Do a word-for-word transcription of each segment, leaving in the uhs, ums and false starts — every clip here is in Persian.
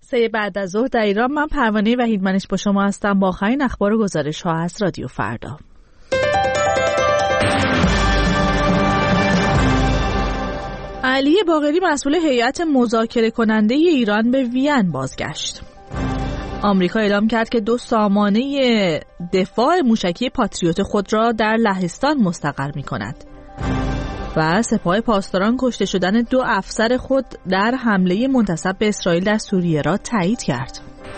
سه بعد از ظهر در ایران. من پروانه وحیدمنش با شما هستم با آخرین اخبار و گزارش ها از رادیو فردا. علی باقری مسئول هیئت مذاکره کننده ایران به وین بازگشت. آمریکا اعلام کرد که دو سامانه دفاع موشکی پاتریوت خود را در لهستان مستقر می کند. و سپاه پاسداران کشته شدن دو افسر خود در حمله منتسب به اسرائیل در سوریه را تایید کرد.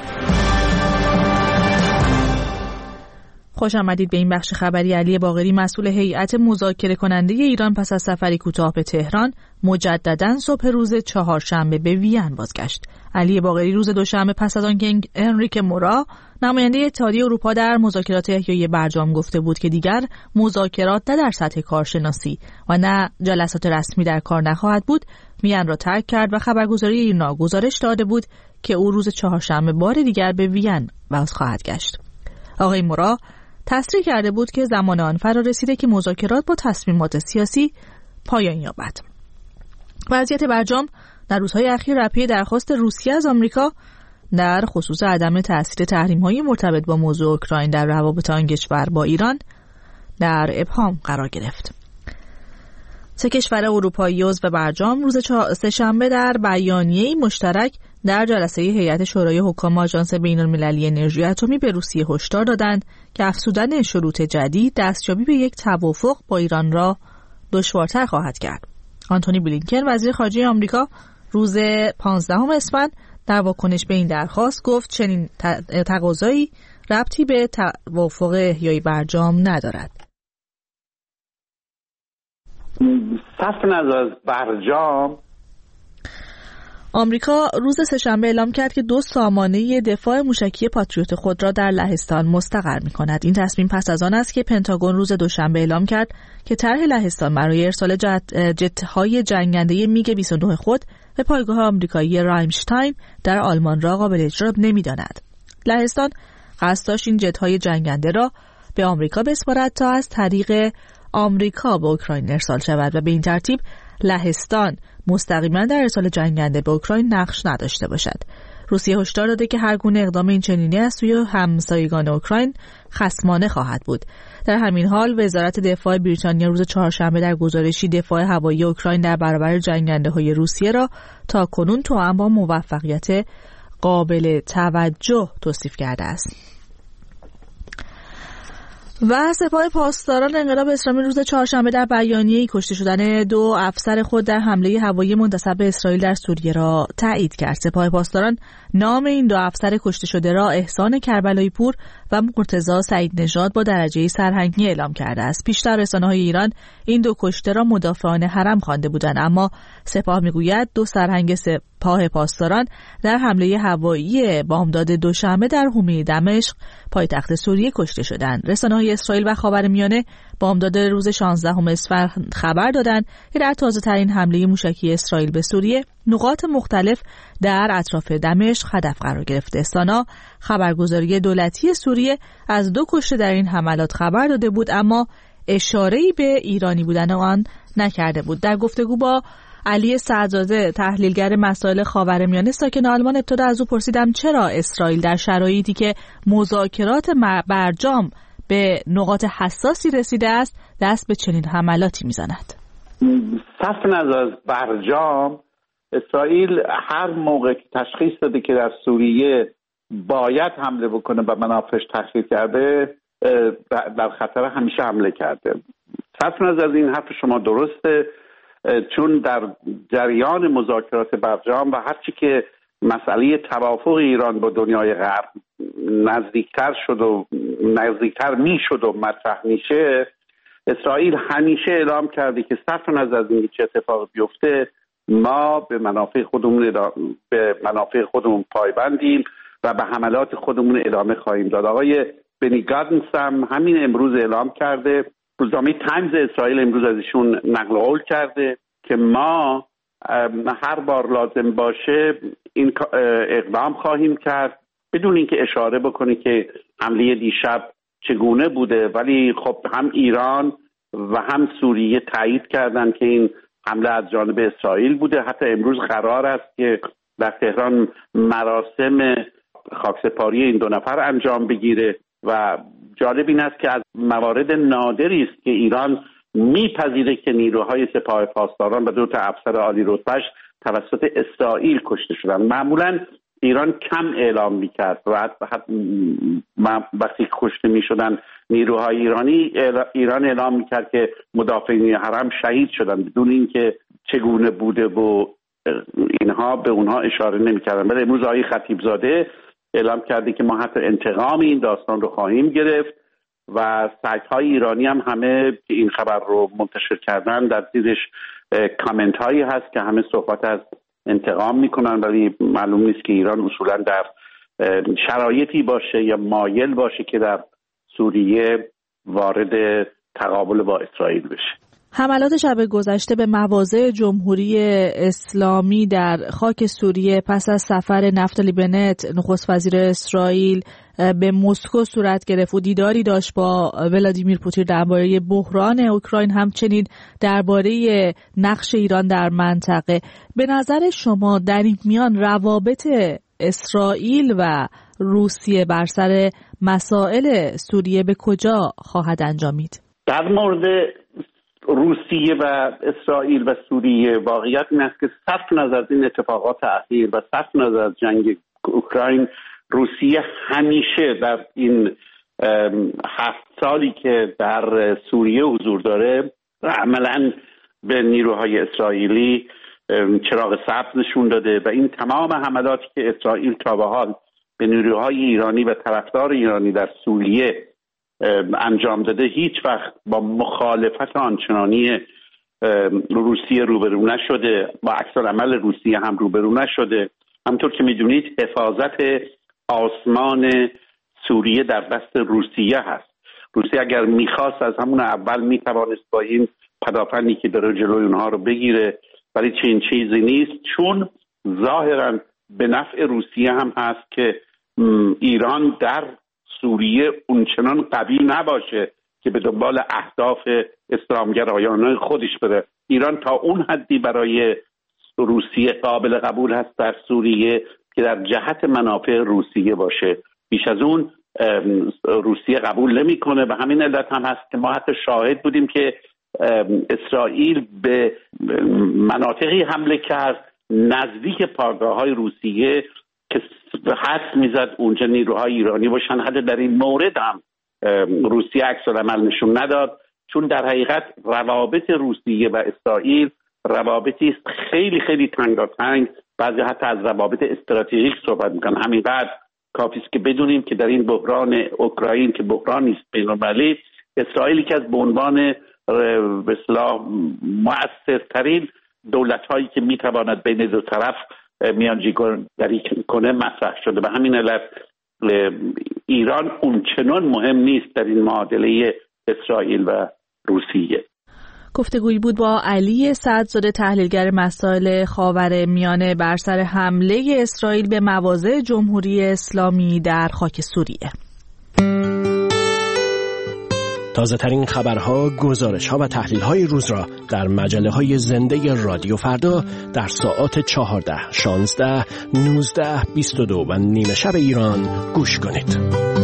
خوش آمدید به این بخش خبری. علی باقری مسئول هیئت مذاکره کننده ایران پس از سفری کوتاه به تهران مجدداً صبح روز چهارشنبه به وین بازگشت. علی باقری روز دوشنبه پس از آنکه انریک مورا نماینده اتحادیه اروپا در مذاکرات احیای برجام گفته بود که دیگر مذاکرات نه در سطح کارشناسی و نه جلسات رسمی در کار نخواهد بود، وین را ترک کرد و خبرگزاری ایرنا گزارش داده بود که او روز چهارشنبه بار دیگر به وین باز خواهد گشت. آقای مورا تصریح کرده بود که زمان آن فرا رسیده که مذاکرات با تصمیمات سیاسی پایان یابد. وضعیت برجام در روزهای اخیر در پی درخواست روسیه از آمریکا در خصوص عدم تأثیر تحریم‌های مرتبط با موضوع اوکراین در روابط آن کشور با ایران در ابهام قرار گرفت. سه کشور اروپایی عضو برجام روز سه‌شنبه در بیانیه‌ای مشترک در جلسه هیئت شورای حکام آژانس بین‌المللی انرژی اتمی به روسیه هشدار دادند که افزودن شروط جدید دستیابی به یک توافق با ایران را دشوارتر خواهد کرد. آنتونی بلینکن وزیر خارجه آمریکا روز پانزدهم اسفند در واکنش به این درخواست گفت چنین تقاضایی ربطی به توافق احیای برجام ندارد. صرف نظر از برجام، آمریکا روز سه‌شنبه اعلام کرد که دو سامانه دفاع موشکی پاتریوت خود را در لهستان مستقر می‌کند. این تصمیم پس از آن است که پنتاگون روز دوشنبه اعلام کرد که طرح لهستان برای ارسال جت‌های جنگنده میگ بیست و نه خود به پایگاه آمریکایی رایمشتاین در آلمان را قابل اجرا نمی‌داند. لهستان قصد داشت این جت‌های جنگنده را به آمریکا بسپارد تا از طریق آمریکا به اوکراین ارسال شود و به این ترتیب لهستان مستقیما در ارسال جنگنده به اوکراین نقش نداشته باشد. روسیه هشدار داده که هر گونه اقدام این چنینی از سوی همسایگان اوکراین خصمانه خواهد بود. در همین حال وزارت دفاع بریتانیا روز چهارشنبه در گزارشی دفاع هوایی اوکراین در برابر جنگنده‌های روسیه را تا کنون توأم با موفقیت قابل توجه توصیف کرده است. و سپاه پاسداران انقلاب اسلامی روز چهارشنبه در بیانیه‌ای کشته شدن دو افسر خود در حمله هوایی منتسب به اسرائیل در سوریه را تایید کرد. سپاه پاسداران نام این دو افسر کشته شده را احسان کربلایی پور و مرتضی سعید نژاد با درجه سرهنگی اعلام کرده است. پیشتر رسانه‌های ایران این دو کشته را مدافعان حرم خوانده بودند، اما سپاه میگوید دو سرهنگ سپاه پاسداران در حمله هوایی بامداد دوشنبه در حومه دمشق پایتخت سوریه کشته شدند. رسانه‌های اسرائیل و خاورمیانه بامداد روز شانزدهم اسفند خبر دادند که در تازه‌ترین حمله موشکی اسرائیل به سوریه نقاط مختلف در اطراف دمشق هدف قرار گرفته. سانا خبرگزاری دولتی سوریه از دو کشته در این حملات خبر داده بود، اما اشاره‌ای به ایرانی بودن آن نکرده بود. در گفتگو با علی سعدزاده تحلیلگر مسائل خاورمیانه ساکن آلمان ابتدا از او پرسیدم چرا اسرائیل در شرایطی که مذاکرات برجام به نقاط حساسی رسیده است دست به چنین حملاتی میزند. صرف نظر از برجام، اسرائیل هر موقع که تشخیص داده که در سوریه باید حمله بکنه و منافعش تخریب کرده در خطر همیشه حمله کرده. صرف نظر از این حرف شما درسته، چون در جریان مذاکرات برجام و هرچی که مسئله توافق ایران با دنیای غرب نزدیکتر شد و نزدیکتر می شد و مطرح میشه، اسرائیل همیشه اعلام کرده که صرف نظر از اینکه چه اتفاق بیفته ما به منافع خودمون به منافع خودمون پایبندیم و به حملات خودمون ادامه خواهیم داد. آقای بنی گانتز هم همین امروز اعلام کرده، روزنامه تایمز اسرائیل امروز از ایشون نقل قول کرده که ما هر بار لازم باشه این اقدام خواهیم کرد، بدون اینکه اشاره بکنه که حمله دیشب چگونه بوده. ولی خب هم ایران و هم سوریه تایید کردن که این حمله از جانب اسرائیل بوده. حتی امروز قرار است که در تهران مراسم خاکسپاری این دو نفر انجام بگیره. و جالب این است که از موارد نادری است که ایران میپذیره که نیروهای سپاه پاسداران و دو تا افسر عالی رتبه‌اش توسط اسرائیل کشته شدن. معمولا ایران کم اعلام میکرد و وقتی کشته میشدن نیروهای ایرانی، ایران اعلام میکرد که مدافعین حرم شهید شدن بدون اینکه چگونه بوده و اینها به اونها اشاره نمیکردن. ولی امروز آقای خطیبزاده اعلام کرده که ما حتی انتقام این داستان رو خواهیم گرفت و سایت‌های ایرانی هم همه که این خبر رو منتشر کردن در زیرش کامنت هایی هست که همه صحبت از انتقام میکنن، ولی معلوم نیست که ایران اصولا در شرایطی باشه یا مایل باشه که در سوریه وارد تقابل با اسرائیل بشه. حملات شب گذشته به مواضع جمهوری اسلامی در خاک سوریه پس از سفر نفتالی بنت نخست وزیر اسرائیل به مسکو صورت گرفت و دیداری داشت با ولادیمیر پوتین درباره بحران اوکراین، همچنین درباره نقش ایران در منطقه. به نظر شما در این میان روابط اسرائیل و روسیه بر سر مسائل سوریه به کجا خواهد انجامید؟ در مورد روسیه و اسرائیل و سوریه واقعیت این است که صرف نظر از این اتفاقات اخیر و صرف نظر از جنگ اوکراین، روسیه همیشه در این هفت سالی که در سوریه حضور داره عملاً به نیروهای اسرائیلی چراغ سبز نشون داده و این تمام حملاتی که اسرائیل تا به حال به نیروهای ایرانی و طرفدار ایرانی در سوریه انجام داده هیچ وقت با مخالفت آنچنانی روسیه روبرو نشده، با عکس العمل روسیه هم روبرو نشده. همطور که میدونید حفاظت آسمان سوریه در دست روسیه هست. روسیه اگر میخواست از همون اول میتوانست با این پدافندی که داره جلوی اونها رو بگیره، ولی چنین چیزی نیست، چون ظاهرا به نفع روسیه هم هست که ایران در سوریه اونچنان قوی نباشه که به دنبال اهداف اسلامگرایانه خودش بره. ایران تا اون حدی برای روسیه قابل قبول هست در سوریه که در جهت منافع روسیه باشه، بیش از اون روسیه قبول نمیکنه. به همین علت هم هست که ما حتی شاهد بودیم که اسرائیل به مناطقی حمله کرد نزدیک پایگاه‌های روسیه که حدس میزد اونجا نیروهای ایرانی باشن. حتی در این مورد هم روسیه عکس العمل نشون نداد، چون در حقیقت روابط روسیه و اسرائیل روابطی است خیلی خیلی تنگاتنگ، بعضی حتی از روابط استراتژیک صحبت میکنن. همینقدر کافی است که بدونیم که در این بحران اوکراین که بحرانی است بین‌المللی، اسرائیل که از به عنوان به اصطلاح مؤثرترین دولت‌هایی که میتواند بین دو طرف میانجیگری کنه مطرح شده. به همین علت ایران اونچنان مهم نیست در این معادله اسرائیل و روسیه. گفتگویی بود با علی سعدزاده، تحلیلگر مسائل خاورمیانه، بر سر حمله اسرائیل به مواضع جمهوری اسلامی در خاک سوریه. تازه ترین خبرها، گزارش‌ها و تحلیل‌های روز را در مجله‌های زنده رادیو فردا در ساعات چهارده، شانزده، نوزده، بیست و دو و نیمه شب ایران گوش کنید.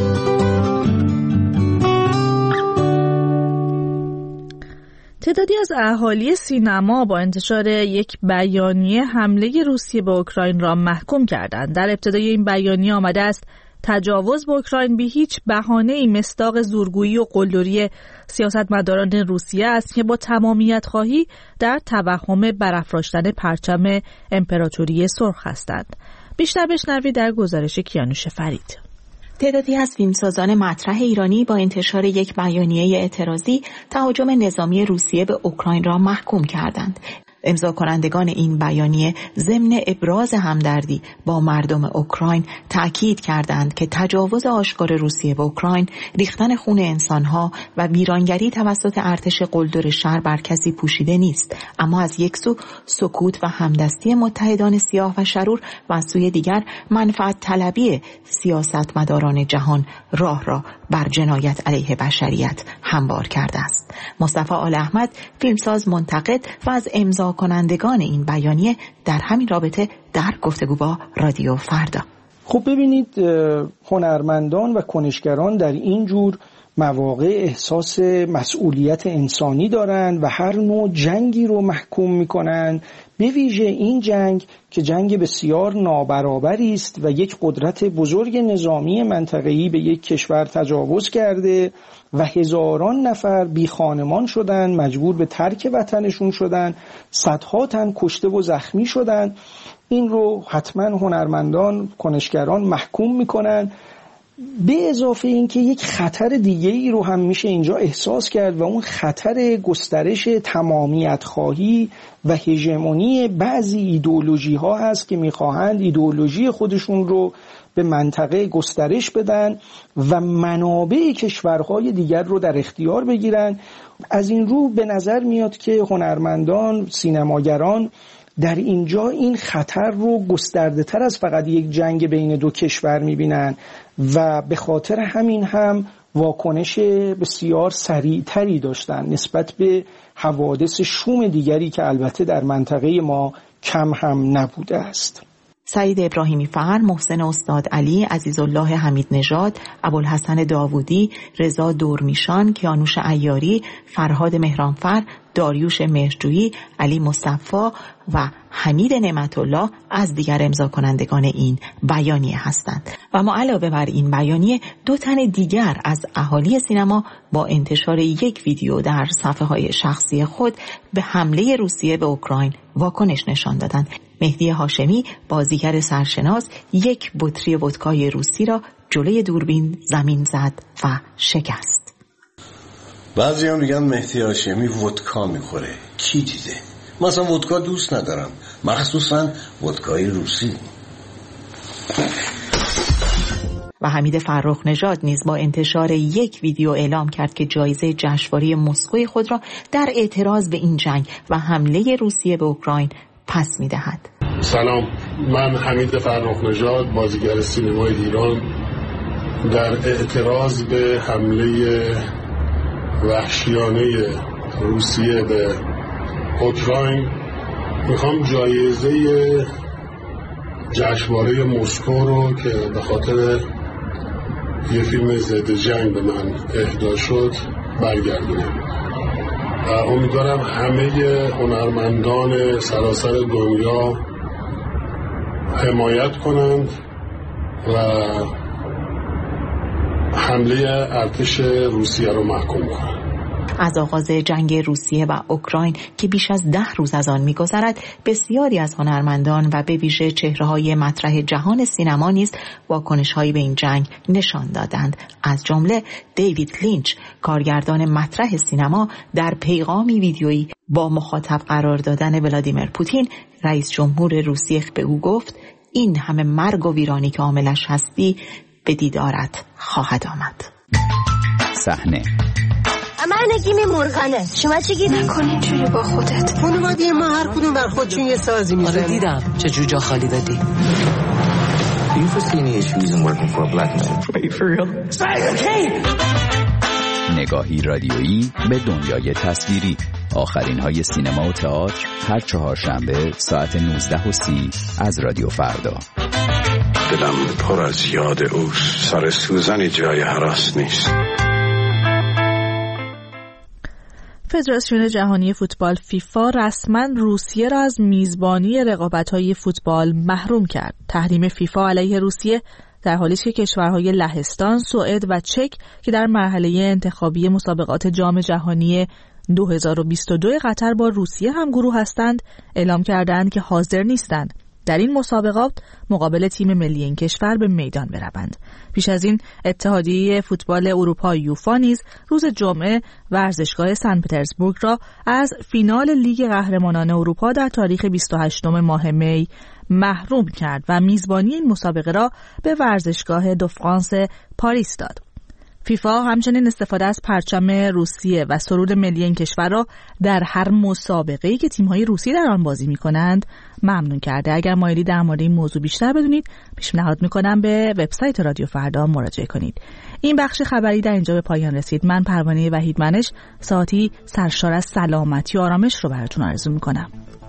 تعدادی از اهالی سینما با انتشار یک بیانیه حمله روسیه به اوکراین را محکوم کردند. در ابتدای این بیانیه آمده است تجاوز به اوکراین به هیچ بهانه‌ای مصداق زورگویی و قلدری سیاستمداران روسیه است که با تمامیت خواهی در توهم برافراشتن پرچم امپراتوری سرخ هستند. بیشتر بشنوید در گزارش کیانوش فرید. تعدادی از فیلمسازان مطرح ایرانی با انتشار یک بیانیه اعتراضی تهاجم نظامی روسیه به اوکراین را محکوم کردند. امضا کنندگان این بیانیه ضمن ابراز همدردی با مردم اوکراین تأکید کردند که تجاوز آشکار روسیه به اوکراین، ریختن خون انسانها و ویرانگری توسط ارتش قلدر شر بر کسی پوشیده نیست، اما از یک سو سکوت و همدستی متحدان سیاه و شرور و از سوی دیگر منفعت طلبی سیاستمداران جهان راه را بر جنایت علیه بشریت هموار کرده است. مصطفی آل احمد، فیلمساز، منتقد و از امضا امضا کنندگان این بیانیه در همین رابطه در گفتگو با رادیو فردا. خب ببینید، هنرمندان و کنشگران در این جور مواقع احساس مسئولیت انسانی دارند و هر نوع جنگی رو محکوم میکنن، به ویژه این جنگ که جنگ بسیار نابرابری است و یک قدرت بزرگ نظامی منطقه‌ای به یک کشور تجاوز کرده و هزاران نفر بی خانمان شدن، مجبور به ترک وطنشون شدن، صدها تن کشته و زخمی شدن. این رو حتما هنرمندان، کنشگران محکوم میکنن. به اضافه اینکه یک خطر دیگه ای رو هم میشه اینجا احساس کرد و اون خطر گسترش تمامیت خواهی و هژمونی بعضی ایدئولوژی ها هست که میخواهند ایدئولوژی خودشون رو به منطقه گسترش بدن و منابع کشورهای دیگر رو در اختیار بگیرن. از این رو به نظر میاد که هنرمندان، سینماگران در اینجا این خطر رو گسترده تر از فقط یک جنگ بین دو کشور میبینن و به خاطر همین هم واکنش بسیار سریعتری داشتن نسبت به حوادث شوم دیگری که البته در منطقه ما کم هم نبوده است. سعید ابراهیمی فر، محسن استاد علی، عزیزالله حمید نژاد، ابوالحسن داوودی، رضا دورمیشان، کیانوش عیاری، فرهاد مهرانفر، داریوش مهرجویی، علی مصطفی و حمید نعمت الله از دیگر امضا کنندگان این بیانیه هستند. و ما علاوه بر این بیانیه دو تن دیگر از اهالی سینما با انتشار یک ویدیو در صفحه های شخصی خود به حمله روسیه به اوکراین واکنش نشان دادند. مهدی هاشمی، بازیگر سرشناس، یک بطری ودکای روسی را جلوی دوربین زمین زد و شکست. بعضی هم میگن مهدی هاشمی ودکا میخوره. کی دیده؟ مثلا ودکا دوست ندارم، مخصوصا ودکای روسی. و حمید فرخ نژاد نیز با انتشار یک ویدیو اعلام کرد که جایزه جشنواره مسکو خود را در اعتراض به این جنگ و حمله روسیه به اوکراین پس می‌دهد. سلام، من حمید فرخ نژاد، بازیگر سینمای ایران، در اعتراض به حمله وحشیانه روسیه به اوکراین میخوام جایزه جشنواره مسکو رو که به خاطر یه فیلم ضد جنگ به من اهدا شد برگردونم. امیدوارم همه هنرمندان سراسر دنیا حمایت کنند و حمله ارتش روسیه رو محکوم کنند. از آغاز جنگ روسیه و اوکراین که بیش از ده روز از آن می‌گذرد، بسیاری از هنرمندان و به ویژه چهره‌های مطرح جهان سینما نیز واکنش‌هایی به این جنگ نشان دادند. از جمله دیوید لینچ، کارگردان مطرح سینما، در پیغامی ویدیویی با مخاطب قرار دادن ولادیمیر پوتین، رئیس جمهور روسیه، به او گفت: این همه مرگ و ویرانی که عاملش هستی به دیدارت خواهد آمد. صحنه من نگیم مرغنه، شما چه گیر نکنی جوری با خودت؟ خانواده ما هر کدوم بر خودشون یه سازی میزنن. آره دیدم چه جور جا خالی دادی. Do you foresee any issues in working for a black man? Are you for real? نگاهی رادیویی به دنیای تصویری. آخرین های سینما و تئاتر هر چهارشنبه ساعت نوزده و سی از رادیو فردا. دلم پر از یاد اوست، سر سوزنی جای هراس نیست. فدراسیون جهانی فوتبال فیفا رسما روسیه را از میزبانی رقابت‌های فوتبال محروم کرد. تحریم فیفا علیه روسیه در حالی است که کشورهای لهستان، سوئد و چک که در مرحله انتخابی مسابقات جام جهانی دو هزار و بیست و دو قطر با روسیه هم گروه هستند، اعلام کردند که حاضر نیستند در این مسابقات مقابل تیم ملی این کشور به میدان بروند. پیش از این اتحادیه فوتبال اروپا یوفا نیز روز جمعه ورزشگاه سن پترزبورگ را از فینال لیگ قهرمانان اروپا در تاریخ بیست و هشتم ماه می محروم کرد و میزبانی این مسابقه را به ورزشگاه دو فرانس پاریس داد. فیفا همچنین استفاده از پرچم روسیه و سرود ملی این کشور را در هر مسابقه‌ای که تیم‌های روسی در آن بازی می‌کنند ممنوع کرده. اگر مایلی در مورد این موضوع بیشتر بدونید، پیشنهاد می‌کنم به وبسایت رادیو فردا مراجعه کنید. این بخش خبری در اینجا به پایان رسید. من پروانه وحیدمنش ساعتی سرشار از سلامتی و آرامش رو براتون آرزو می‌کنم.